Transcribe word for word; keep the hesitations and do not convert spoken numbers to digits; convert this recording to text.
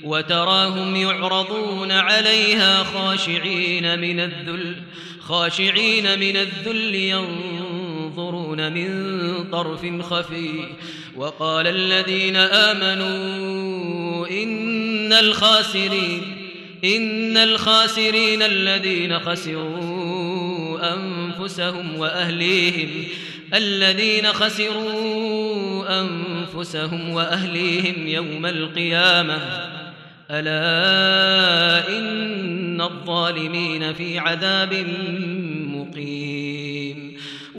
وتراهم يعرضون عليها خاشعين من الذل خاشعين من الذل ينظرون من طرف خفي. وقال الذين آمنوا إن الخاسرين إن الخاسرين الذين خسروا أنفسهم وأهليهم الذين خسروا أنفسهم وأهليهم يوم القيامة ألا إن الظالمين في عذاب مقيم.